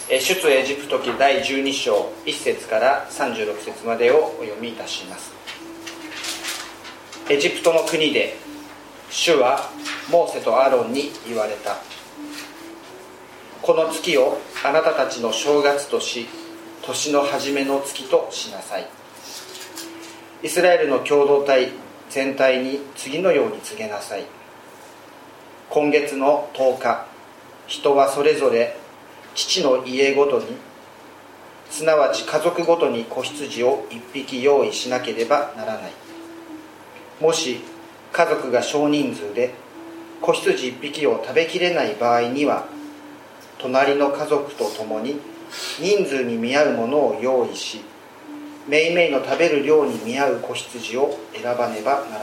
出エジプト記第12章1節から36節までをお読みいたします。エジプトの国で主はモーセとアロンに言われた。この月をあなたたちの正月とし、年の初めの月としなさい。イスラエルの共同体全体に次のように告げなさい。今月の10日、人はそれぞれ父の家ごとに、すなわち家族ごとに子羊を1匹用意しなければならない。もし家族が少人数で子羊1匹を食べきれない場合には、隣の家族と共に人数に見合うものを用意し、めいめいの食べる量に見合う子羊を選ばねばならない。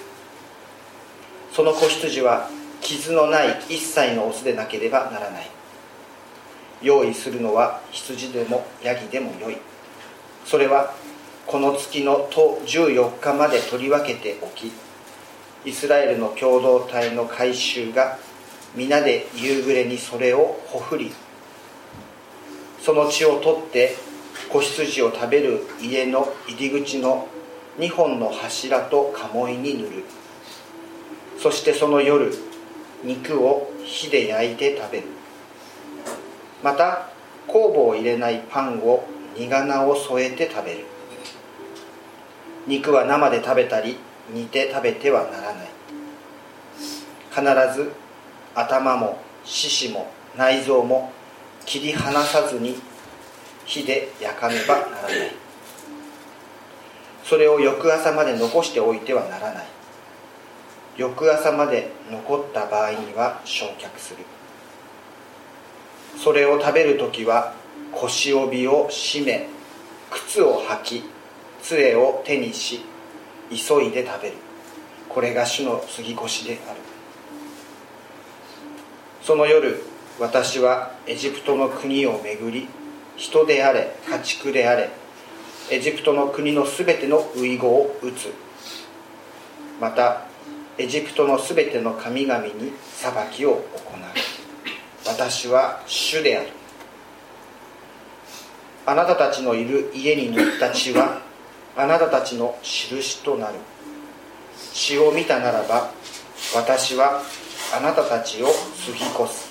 その子羊は傷のない1歳のオスでなければならない。用意するのは羊でもヤギでもよい。それはこの月の14日まで取り分けておき、イスラエルの共同体の改宗が皆で夕暮れにそれをほふり、その血を取って子羊を食べる家の入り口の2本の柱と鴨居に塗る。そしてその夜、肉を火で焼いて食べる。また酵母を入れないパンを煮仮名を添えて食べる。肉は生で食べたり煮て食べてはならない。必ず頭も四肢も内臓も切り離さずに火で焼かねばならない。それを翌朝まで残しておいてはならない。翌朝まで残った場合には焼却する。それを食べるときは腰帯を締め、靴を履き、杖を手にし、急いで食べる。これが主の杉越である。その夜、私はエジプトの国を巡り、人であれ家畜であれ、エジプトの国のすべての遺語を打つ。またエジプトのすべての神々に裁きを行う。私は主である。あなたたちのいる家に塗った血はあなたたちの印となる。血を見たならば私はあなたたちを過ぎ越す。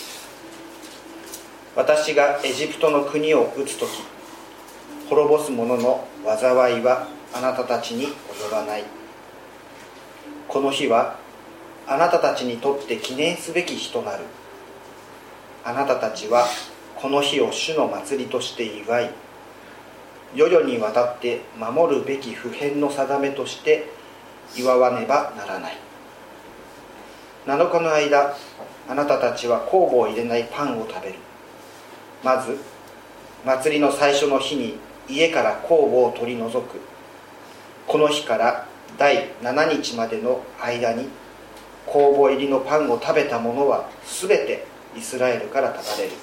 私がエジプトの国を打つとき、滅ぼす者の災いはあなたたちに及ばない。この日はあなたたちにとって記念すべき日となる。あなたたちはこの日を主の祭りとして祝い、世々にわたって守るべき不変の定めとして祝わねばならない。7日の間、あなたたちは酵母を入れないパンを食べる。まず祭りの最初の日に家から酵母を取り除く。この日から第7日までの間に酵母入りのパンを食べた者はすべてイスラエルから断たれる。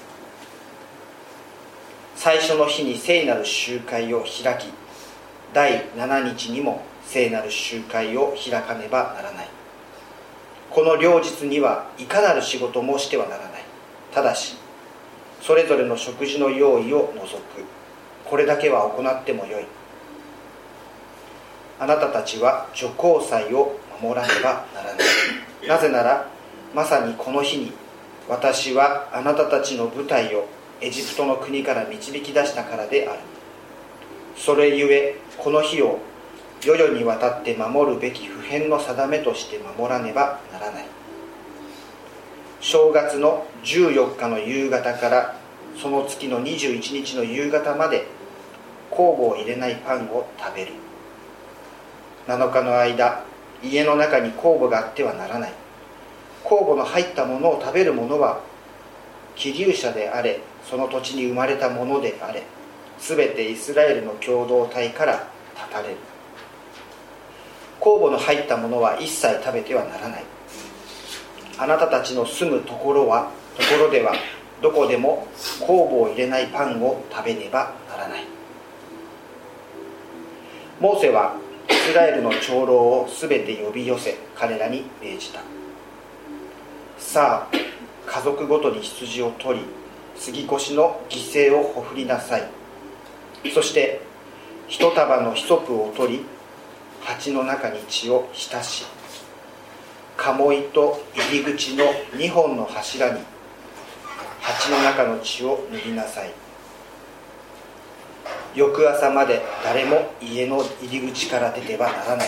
最初の日に聖なる集会を開き、第7日にも聖なる集会を開かねばならない。この両日にはいかなる仕事もしてはならない。ただしそれぞれの食事の用意を除く。これだけは行ってもよい。あなたたちは除酵祭を守らねばならない。なぜならまさにこの日に私はあなたたちの部隊をエジプトの国から導き出したからである。それゆえこの日を世々にわたって守るべき不変の定めとして守らねばならない。正月の14日の夕方からその月の21日の夕方まで酵母を入れないパンを食べる。7日の間、家の中に酵母があってはならない。酵母の入ったものを食べる者は寄留者であれ、その土地に生まれたものであれ、すべてイスラエルの共同体から断たれる。酵母の入ったものは一切食べてはならない。あなたたちの住むところではどこでも酵母を入れないパンを食べねばならない。モーセはイスラエルの長老をすべて呼び寄せ、彼らに命じた。さあ、家族ごとに羊を取り、 杉越の犠牲をほふりなさい。そして一束のヒソプを取り、鉢の中に血を浸し、鴨居と入り口の2本の柱に鉢の中の血を塗りなさい。翌朝まで誰も家の入り口から出てはならない。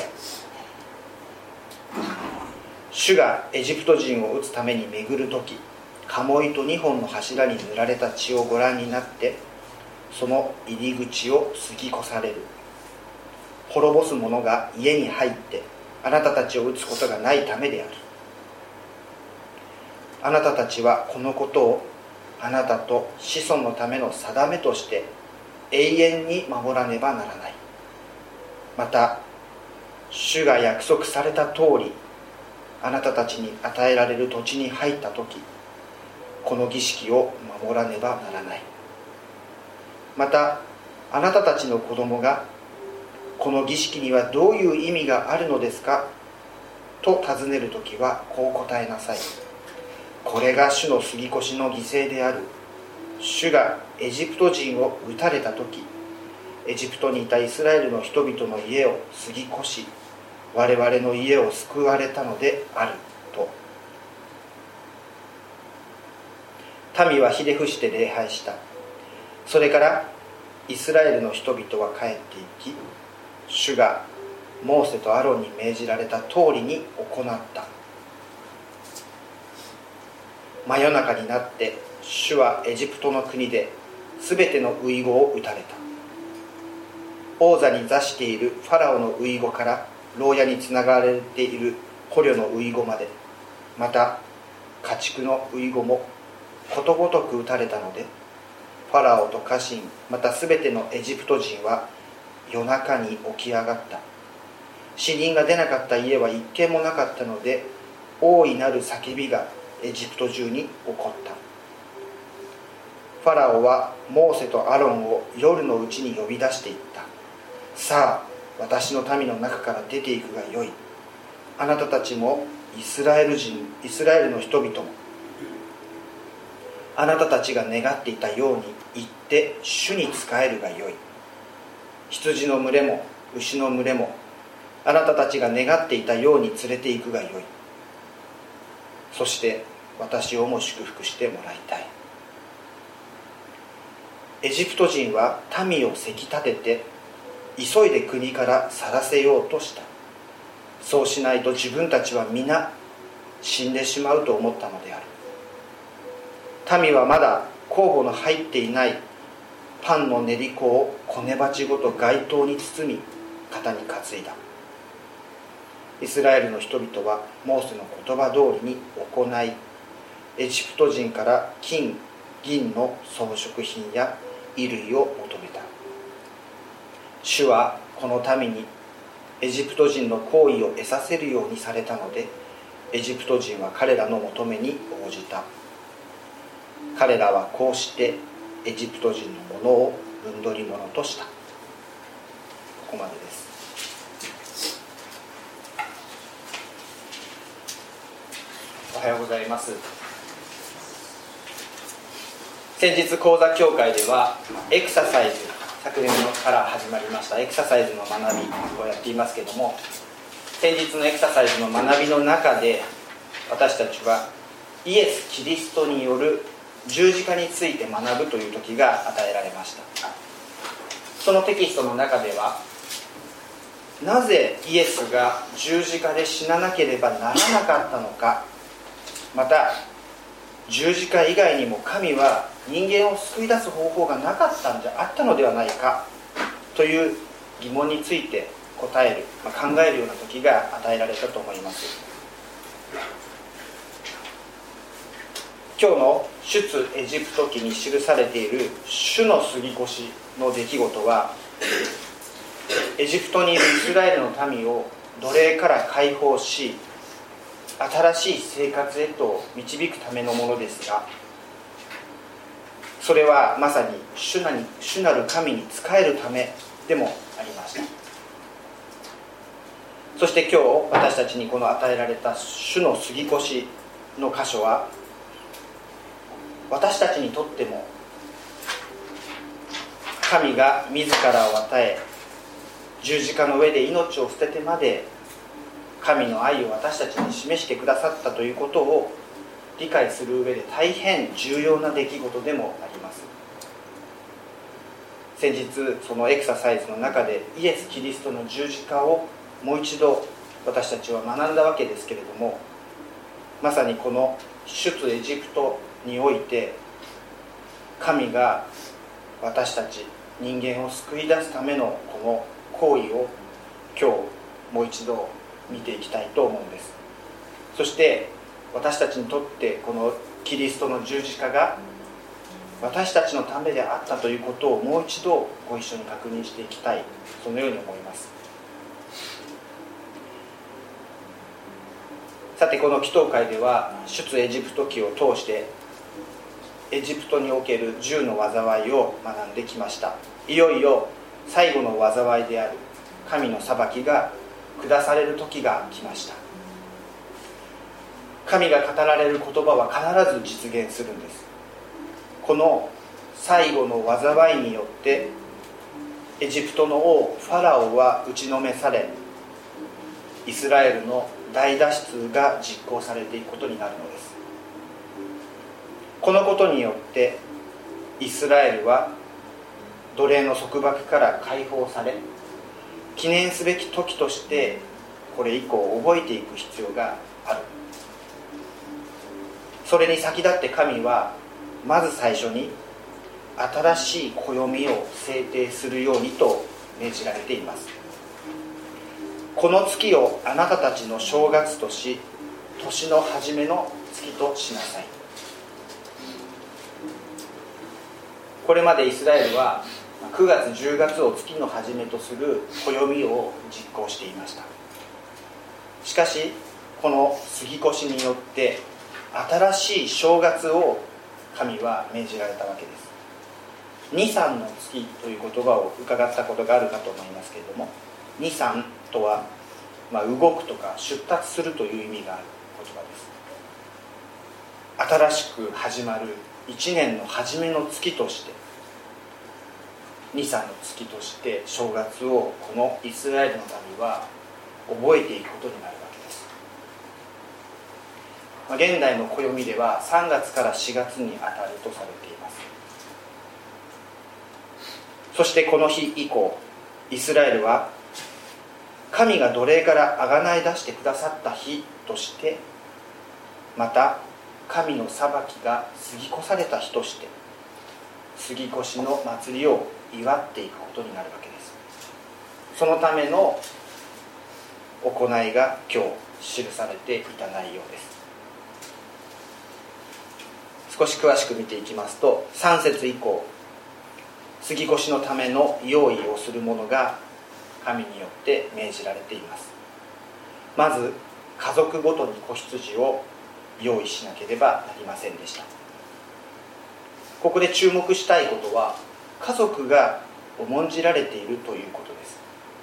主がエジプト人を撃つために巡るとき、鴨居と2本の柱に塗られた血をご覧になって、その入り口を過ぎ越される。滅ぼす者が家に入ってあなたたちを撃つことがないためである。あなたたちはこのことをあなたと子孫のための定めとして永遠に守らねばならない。また主が約束された通り、あなたたちに与えられる土地に入ったとき、この儀式を守らねばならない。またあなたたちの子供が、この儀式にはどういう意味があるのですかと尋ねるときはこう答えなさい。これが主の杉越の犠牲である。主がエジプト人を撃たれたとき、エジプトにいたイスラエルの人々の家を過ぎ越し、我々の家を救われたのであると。民はひれ伏して礼拝した。それからイスラエルの人々は帰っていき、主がモーセとアロンに命じられた通りに行った。真夜中になって主はエジプトの国ですべての遺語を打たれた。王座に座しているファラオの遺語から牢屋につながれている捕虜の遺語まで、また家畜の遺語もことごとく打たれたので、ファラオと家臣またすべてのエジプト人は夜中に起き上がった。死人が出なかった家は一軒もなかったので、大いなる叫びがエジプト中に起こった。ファラオはモーセとアロンを夜のうちに呼び出していった。さあ、私の民の中から出ていくがよい。あなたたちもイスラエルの人々も、あなたたちが願っていたように言って主に仕えるがよい。羊の群れも牛の群れもあなたたちが願っていたように連れて行くがよい。そして私をも祝福してもらいたい。エジプト人は民をせき立てて急いで国から去らせようとした。そうしないと自分たちは皆死んでしまうと思ったのである。民はまだ酵母の入っていないパンの練り粉をこね鉢ごと街灯に包み肩に担いだ。イスラエルの人々はモーセの言葉通りに行い、エジプト人から金銀の装飾品や衣類を求めた。主はこの民にエジプト人の行為を得させるようにされたので、エジプト人は彼らの求めに応じた。彼らはこうしてエジプト人のものを分取り物とした。ここまでです。おはようございます。先日講座協会ではエクササイズ、昨年から始まりましたエクササイズの学びをやっていますけれども、先日のエクササイズの学びの中で私たちはイエス・キリストによる十字架について学ぶという時が与えられました。そのテキストの中では、なぜイエスが十字架で死ななければならなかったのか、また十字架以外にも神は人間を救い出す方法がなかったんじゃあったのではないかという疑問について答える、考えるような時が与えられたと思います。今日の出エジプト記に記されている主の杉越の出来事は、エジプトにいるイスラエルの民を奴隷から解放し、新しい生活へと導くためのものですが、それはまさに主なる神に仕えるためでもありました。そして今日私たちにこの与えられた主の杉越の箇所は、 私たちにとっても神が自らを与え、十字架の上で命を捨ててまで神の愛を私たちに示してくださったということを理解する上で大変重要な出来事でもあります。先日そのエクササイズの中でイエス・キリストの十字架をもう一度私たちは学んだわけですけれども、まさにこの出エジプトにおいて神が私たち人間を救い出すためのこの行為を今日もう一度見ていきたいと思うんです。そして私たちにとってこのキリストの十字架が私たちのためであったということをもう一度ご一緒に確認していきたい、そのように思います。さてこの祈祷会では出エジプト記を通してエジプトにおける10の災いを学んできました。いよいよ最後の災いである神の裁きが下される時が来ました。神が語られる言葉は必ず実現するんです。この最後の災いによってエジプトの王ファラオは打ちのめされ、イスラエルの大脱出が実行されていくことになるのです。このことによってイスラエルは奴隷の束縛から解放され、記念すべき時としてこれ以降覚えていく必要がある。それに先立って神はまず最初に新しい暦を制定するようにと命じられています。この月をあなたたちの正月とし、年の初めの月としなさい。これまでイスラエルは9月10月を月の初めとする暦を実行していました。しかしこの杉越によって新しい正月を神は命じられたわけです。ニサンの月という言葉を伺ったことがあるかと思いますけれども、ニサンとは、動くとか出立するという意味がある言葉です。新しく始まる1年の初めの月として、ニサンの月として正月をこのイスラエルの民は覚えていくことになるわけです。現代の暦では3月から4月にあたるとされています。そしてこの日以降、イスラエルは神が奴隷から贖い出してくださった日として、また神の裁きが過ぎ越された日として杉越の祭りを祝っていくことになるわけです。そのための行いが今日記されていた内容です。少し詳しく見ていきますと、3節以降、杉越のための用意をする者が神によって命じられています。まず家族ごとに子羊を用意しなければなりませんでした。ここで注目したいことは、家族が重んじられているということです。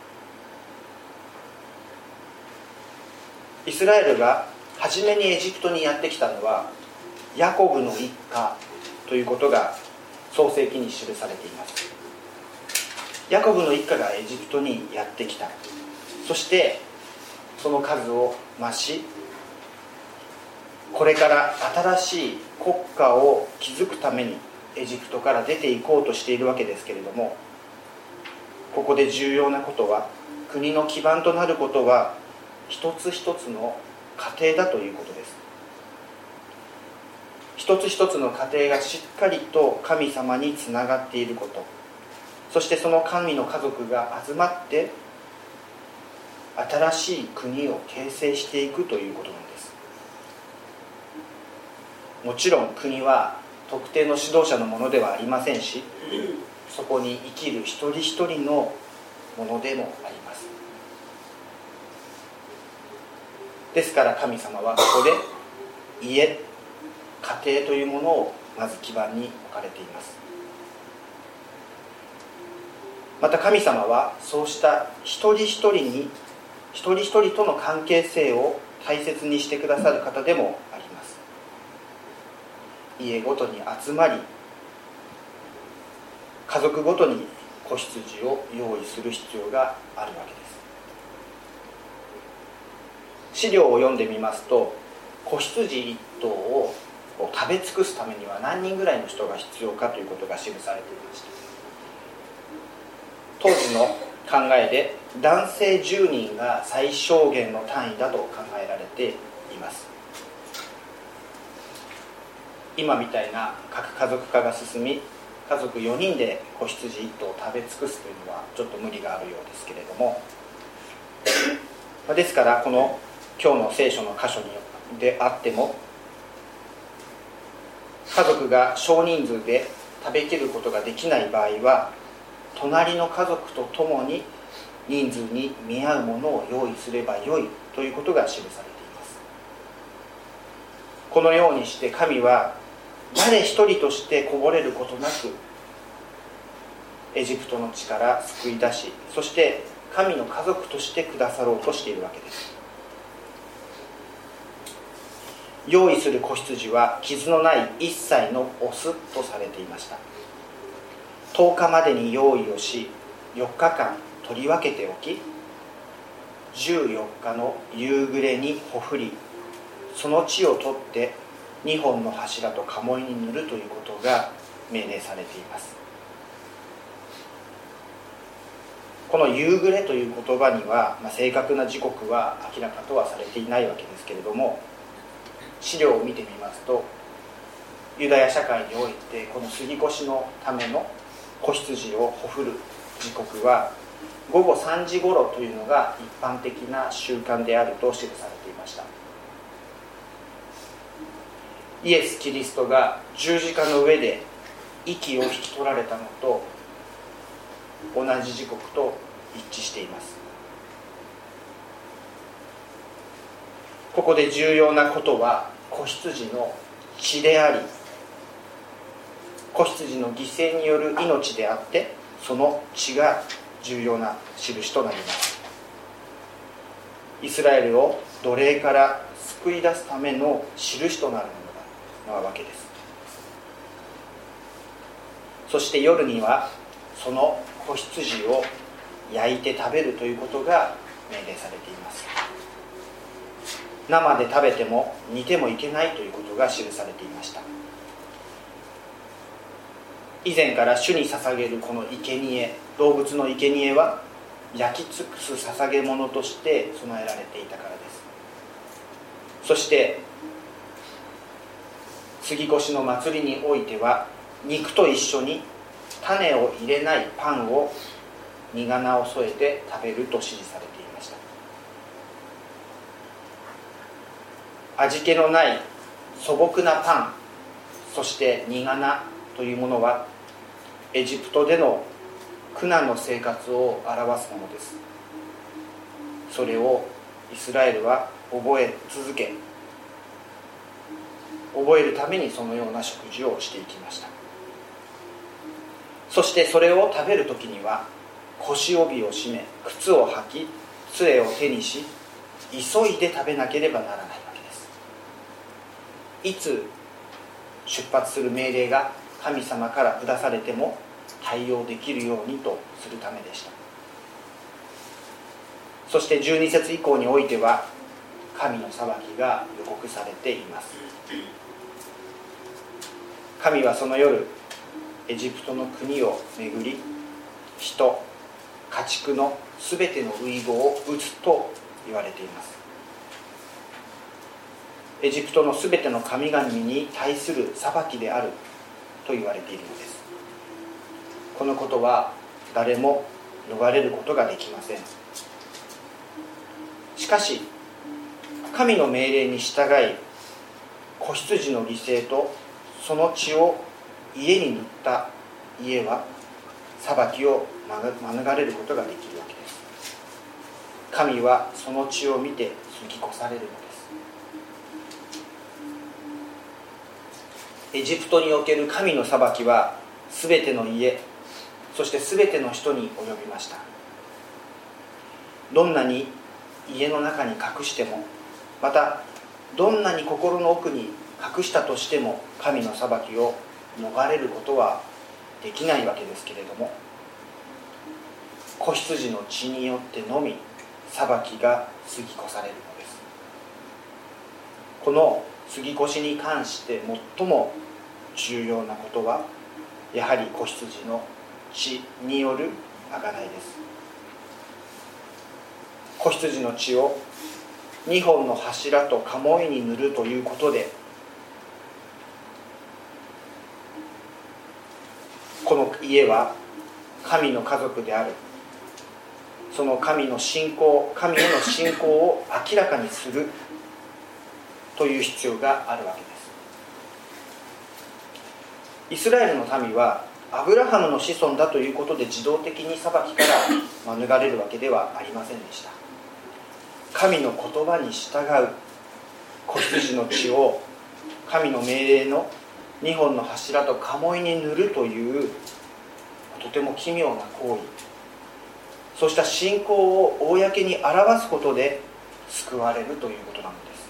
イスラエルが初めにエジプトにやってきたのはヤコブの一家ということが創世記に記されています。ヤコブの一家がエジプトにやってきた。そしてその数を増し、これから新しい国家を築くためにエジプトから出ていこうとしているわけですけれども、ここで重要なことは、国の基盤となることは一つ一つの家庭だということです。一つ一つの家庭がしっかりと神様につながっていること、そしてその神の家族が集まって新しい国を形成していくということなんです。もちろん国は特定の指導者のものではありませんし、そこに生きる一人一人のものでもあります。ですから神様はここで家、家庭というものをまず基盤に置かれています。また神様はそうした一人一人との関係性を大切にしてくださる方でもあります。 家ごとに集まり、家族ごとに子羊を用意する必要があるわけです。資料を読んでみますと、子羊1頭を食べ尽くすためには何人ぐらいの人が必要かということが記されていました。当時の考えで男性10人が最小限の単位だと考えられています。今みたいな核家族化が進み、家族4人で子羊1頭を食べ尽くすというのはちょっと無理があるようですけれども、ですからこの今日の聖書の箇所であっても、家族が少人数で食べきることができない場合は、隣の家族と共に人数に見合うものを用意すればよいということが記されています。このようにして神は誰一人としてこぼれることなくエジプトの地から救い出し、そして神の家族としてくださろうとしているわけです。用意する子羊は傷のない1歳のオスとされていました。10日までに用意をし、4日間取り分けておき、14日の夕暮れにほふり、その血を取って2本の柱と鴨居に塗るということが命令されています。この夕暮れという言葉には、正確な時刻は明らかとはされていないわけですけれども、資料を見てみますと、ユダヤ社会においてこの杉越のための子羊をほふる時刻は午後3時頃というのが一般的な習慣であると記されていました。イエス・キリストが十字架の上で息を引き取られたのと同じ時刻と一致しています。ここで重要なことは子羊の血であり、子羊の犠牲による命であって、その血が重要な印となります。イスラエルを奴隷から救い出すための印となるものなわけです。そして夜にはその子羊を焼いて食べるということが命令されています。生で食べても煮てもいけないということが記されていました。以前から主に捧げるこの生贄、動物の生贄は焼き尽くす捧げ物として備えられていたからです。そして杉越の祭りにおいては、肉と一緒に種を入れないパンを苦菜を添えて食べると指示されていました。味気のない素朴なパン、そして苦菜というものはエジプトでの苦難の生活を表すものです。それをイスラエルは覚え続け、覚えるためにそのような食事をしていきました。そしてそれを食べるときには腰帯を締め、靴を履き、杖を手にし、急いで食べなければならないわけです。いつ出発する命令が神様から下されても対応できるようにとするためでした。そして12節以降においては神の裁きが予告されています。神はその夜エジプトの国を巡り、人、家畜のすべての遺語を打つと言われています。エジプトのすべての神々に対する裁きであると言われているのです。このことは誰も逃れることができません。しかし神の命令に従い、子羊の犠牲とその血を家に塗った家は裁きを免れることができるわけです。神はその血を見て過ぎ越されるのです。エジプトにおける神の裁きはすべての家、そしてすべての人に及びました。どんなに家の中に隠しても、またどんなに心の奥に隠したとしても神の裁きを逃れることはできないわけですけれども、子羊の血によってのみ裁きが過ぎ越されるのです。この過ぎ越しに関して最も重要なことは、やはり子羊の血による贖いです。子羊の血を2本の柱と鴨居に塗るということで、この家は神の家族である、その神への信仰を明らかにするという必要があるわけです。イスラエルの民はアブラハムの子孫だということで自動的に裁きから免れるわけではありませんでした。神の言葉に従う子羊の血を神の命令の2本の柱と鴨居に塗るというとても奇妙な行為、そうした信仰を公に表すことで救われるということなのです。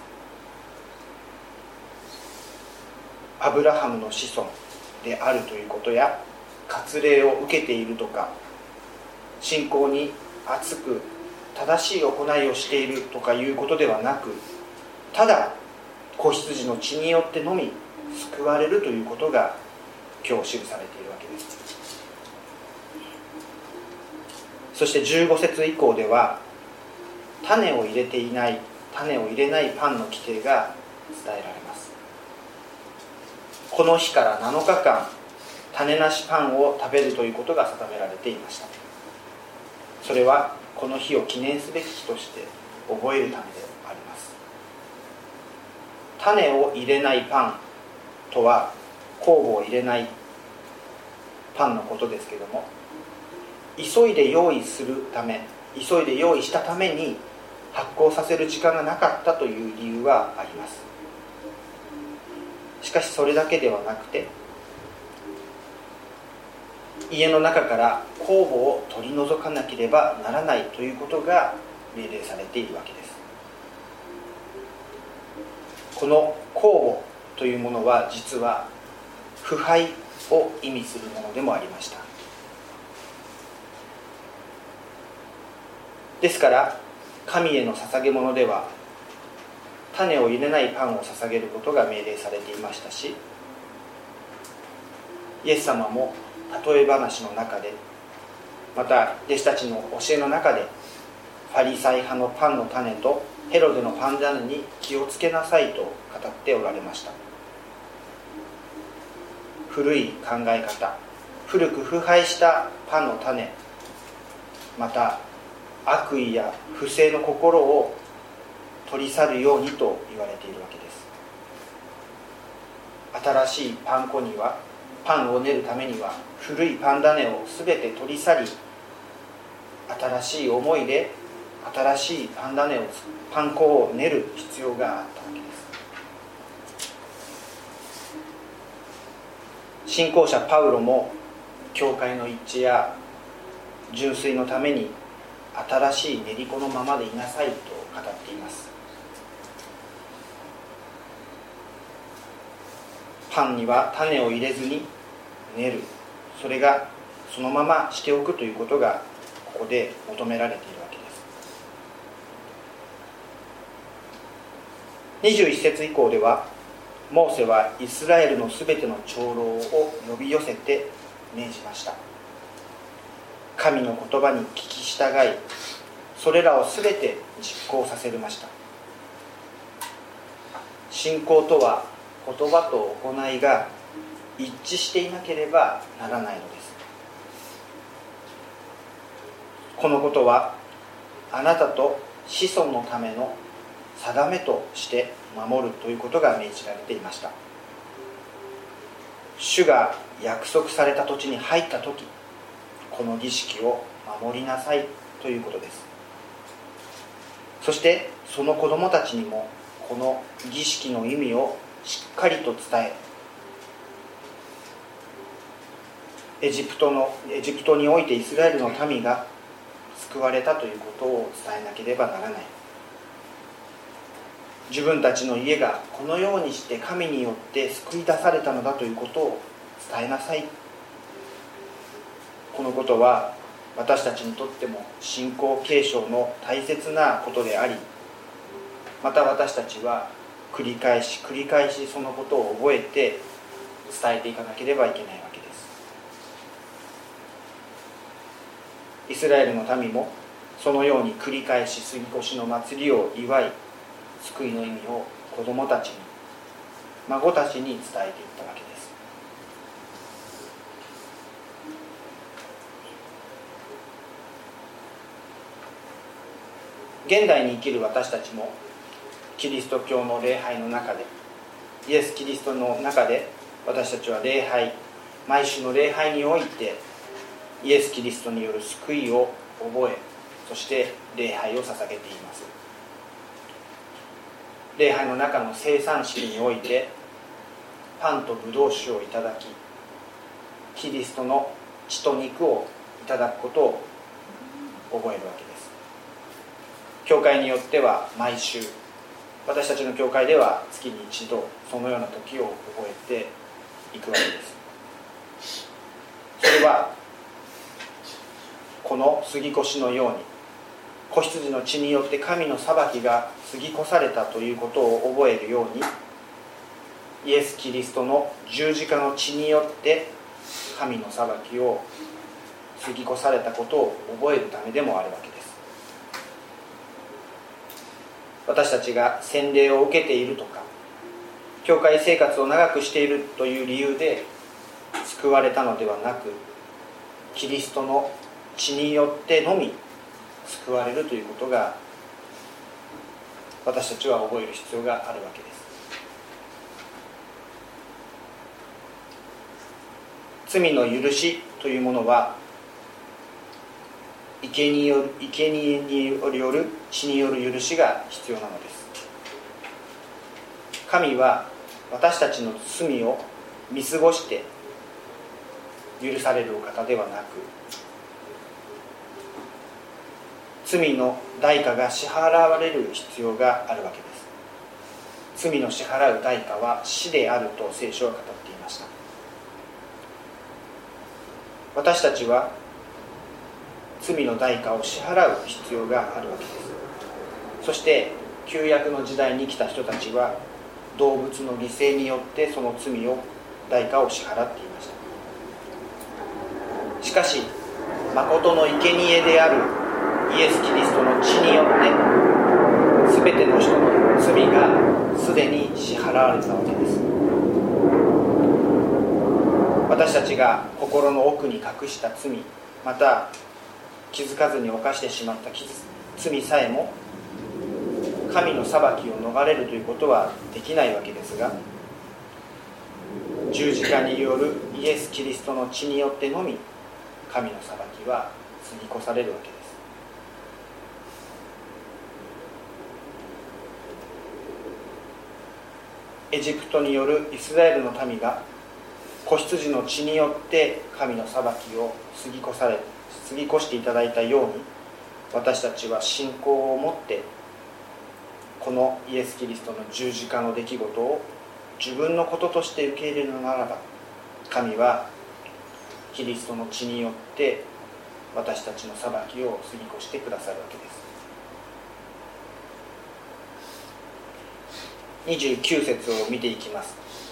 アブラハムの子孫であるということや、割礼を受けているとか、信仰に熱く正しい行いをしているとかいうことではなく、ただ子羊の血によってのみ救われるということが今日記されているわけです。そして15節以降では、種を入れないパンの規定が伝えられます。この日から7日間種なしパンを食べるということが定められていました。それはこの日を記念すべき日として覚えるためであります。種を入れないパンとは酵母を入れないパンのことですけれども、急いで用意したために発酵させる時間がなかったという理由はあります。しかしそれだけではなくて、家の中から酵母を取り除かなければならないということが命令されているわけです。この酵母というものは実は腐敗を意味するものでもありました。ですから神への捧げ物では種を入れないパンを捧げることが命令されていましたし、イエス様も例え話の中で、また弟子たちの教えの中で、ファリサイ派のパンの種とヘロデのパン種に気をつけなさいと語っておられました。古い考え方、古く腐敗したパンの種、また悪意や不正の心を取り去るようにと言われているわけです。新しいパン粉には、パンを練るためには古いパン種をすべて取り去り、新しい思いで新しいパン粉を練る必要があったわけです。信仰者パウロも教会の一致や純粋のために新しい練り粉のままでいなさいと語っています。パンには種を入れずに練る、それがそのまましておくということがここで求められているわけです。21節以降では、モーセはイスラエルのすべての長老を呼び寄せて命じました。神の言葉に聞き従い、それらをすべて実行させました。信仰とは言葉と行いが一致していなければならないのです。このことはあなたと子孫のための定めとして守るということが命じられていました。主が約束された土地に入ったとき、この儀式を守りなさいということです。そしてその子供たちにもこの儀式の意味をしっかりと伝え、エジプトにおいてイスラエルの民が救われたということを伝えなければならない。 自分たちの家がこのようにして神によって救い出されたのだということを伝えなさい。このことは私たちにとっても信仰継承の大切なことであり、また私たちは繰り返しそのことを覚えて伝えていかなければいけないわけです。イスラエルの民もそのように繰り返し杉越の祭りを祝い、救いの意味を子供たちに、孫たちに伝えていったわけです。現代に生きる私たちもキリスト教の礼拝の中で、イエス・キリストの中で私たちは礼拝、毎週の礼拝においてイエス・キリストによる救いを覚え、そして礼拝を捧げています。礼拝の中の聖餐式においてパンとブドウ酒をいただき、キリストの血と肉をいただくことを覚えるわけです。教会によっては毎週、私たちの教会では月に一度そのような時を覚えていくわけです。それはこの杉越のように子羊の血によって神の裁きが過ぎ越されたということを覚えるように、イエス・キリストの十字架の血によって神の裁きを過ぎ越されたことを覚えるためでもあるわけです。私たちが洗礼を受けているとか、教会生活を長くしているという理由で救われたのではなく、キリストの血によってのみ救われるということが私たちは覚える必要があるわけです。罪の許しというものは生贄による血による許しが必要なのです。神は私たちの罪を見過ごして許されるお方ではなく、罪の代価が支払われる必要があるわけです。罪の支払う代価は死であると聖書は語っていました。私たちは罪の代価を支払う必要があるわけです。そして旧約の時代に来た人たちは動物の犠牲によってその罪を代価を支払っていました。しかし誠の生贄であるイエス・キリストの血によってすべての人の罪がすでに支払われたわけです。私たちが心の奥に隠した罪、また気づかずに犯してしまった罪さえも神の裁きを逃れるということはできないわけですが、十字架によるイエス・キリストの血によってのみ神の裁きは過ぎ越されるわけです。エジプトによるイスラエルの民が子羊の血によって神の裁きを過ぎ越していただいたように、私たちは信仰を持ってこのイエス・キリストの十字架の出来事を自分のこととして受け入れるのならば、神はキリストの血によって私たちの裁きを過ぎ越してくださるわけです。29節を見ていきます。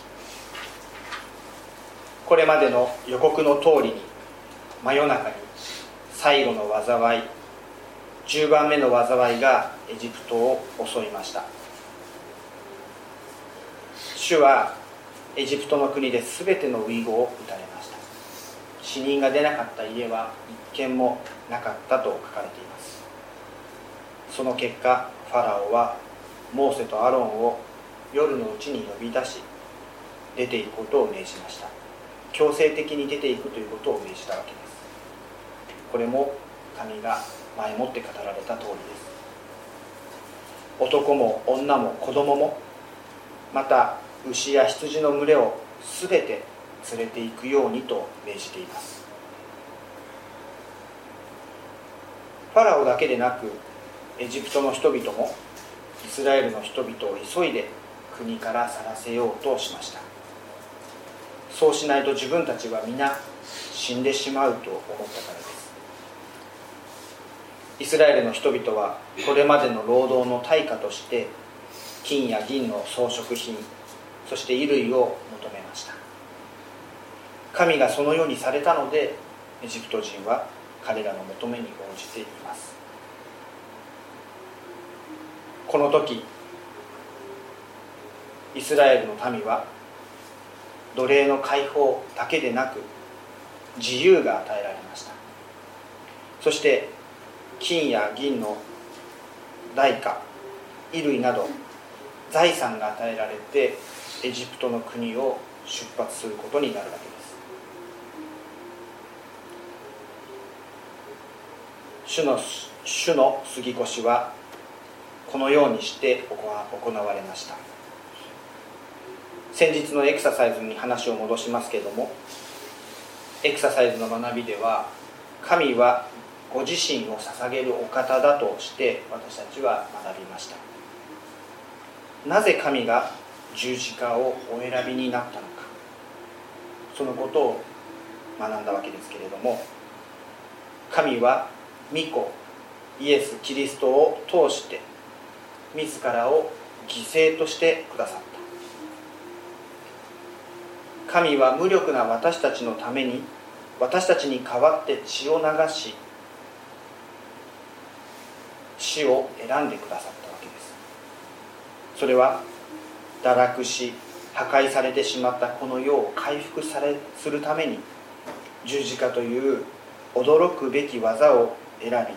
これまでの予告の通りに真夜中に最後の災い、10番目の災いがエジプトを襲いました。主はエジプトの国で全ての遺語を打たれました。死人が出なかった家は一軒もなかったと書かれています。その結果、ファラオはモーセとアロンを夜のうちに呼び出し、出ていくことを命じました。強制的に出ていくということを命じたわけです。これも神が前もって語られた通りです。男も女も子供も、また牛や羊の群れをすべて連れて行くようにと命じています。ファラオだけでなくエジプトの人々もイスラエルの人々を急いで国から去らせようとしました。そうしないと自分たちは皆死んでしまうと思ったからです。イスラエルの人々はこれまでの労働の対価として金や銀の装飾品、そして衣類を求めました。神がそのようにされたので、エジプト人は彼らの求めに応じています。この時、イスラエルの民は奴隷の解放だけでなく自由が与えられました。そして金や銀の代価、衣類など財産が与えられてエジプトの国を出発することになるわけです。主の杉越はこのようにして行われました。先日のエクササイズに話を戻しますけれども、エクササイズの学びでは神はご自身を捧げるお方だとして私たちは学びました。なぜ神が十字架をお選びになったのか、そのことを学んだわけですけれども、神は御子イエス・キリストを通して自らを犠牲としてくださった。神は無力な私たちのために私たちに代わって血を流し、死を選んでくださったわけです。それは堕落し破壊されてしまったこの世を回復するために、十字架という驚くべき技を選び、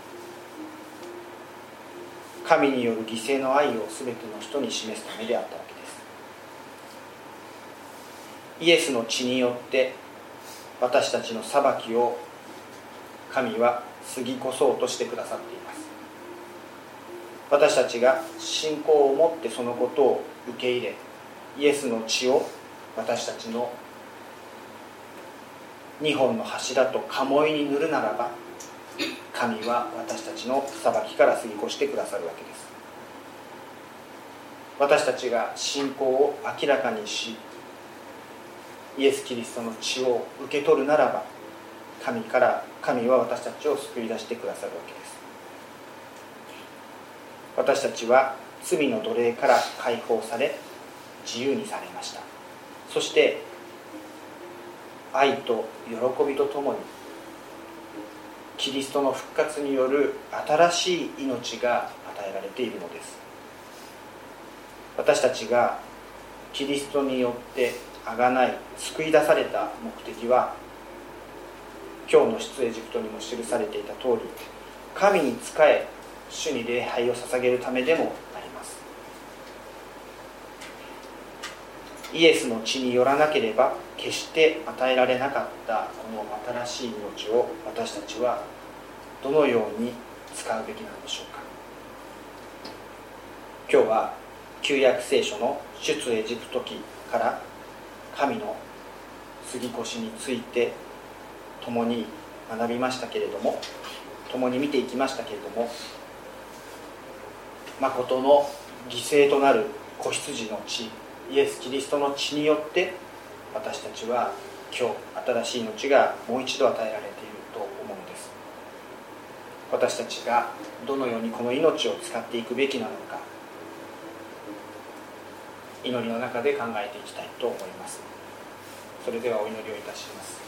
神による犠牲の愛をすべての人に示すためであったわけです。イエスの血によって私たちの裁きを神は過ぎ越そうとしてくださっています。私たちが信仰を持ってそのことを受け入れ、イエスの血を私たちの2本の柱と鴨居に塗るならば、神は私たちの裁きから過ぎ越してくださるわけです。私たちが信仰を明らかにし、イエス・キリストの血を受け取るならば、神は私たちを救い出してくださるわけです。私たちは罪の奴隷から解放され自由にされました。そして愛と喜びとともにキリストの復活による新しい命が与えられているのです。私たちがキリストによって贖い救い出された目的は、今日の出エジプトにも記されていた通り、神に仕え主に礼拝を捧げるためでもあります。イエスの血によらなければ決して与えられなかったこの新しい命を私たちはどのように使うべきなのでしょうか。今日は旧約聖書の出エジプト記から神の過ぎ越しについて共に学びましたけれども、共に見ていきましたけれども、誠の犠牲となる子羊の血、イエス・キリストの血によって私たちは今日新しい命がもう一度与えられていると思うのです。私たちがどのようにこの命を使っていくべきなのか、祈りの中で考えていきたいと思います。それではお祈りをいたします。